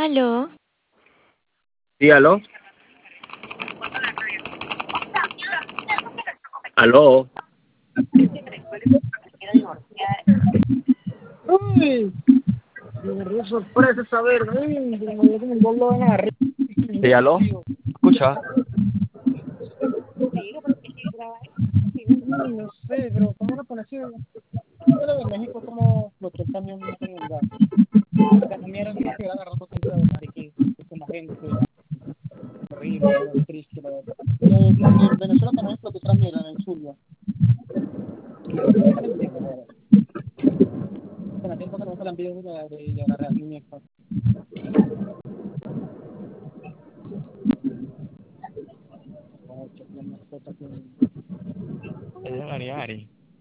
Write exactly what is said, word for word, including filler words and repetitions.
Aló, Sí, aló. Aló. Uy, me dio sorpresa esa verga. Uy, me dio como un dolor en la risa. Sí, aló. Escucha. No sé, pero ¿cómo lo pones así? Pero de México como lo que también no tengo lugar. La mierda es que agarrando siempre de mariquí, con la gente, horrible, es triste, la verdad. Pero en Venezuela también es lo que otra mierda en el sur, ya. ¿Me entiendes? La verdad. Con la tiempo que no se la envío de la de la real muñeca. Ocho, la mascota que Ella Ari Ari.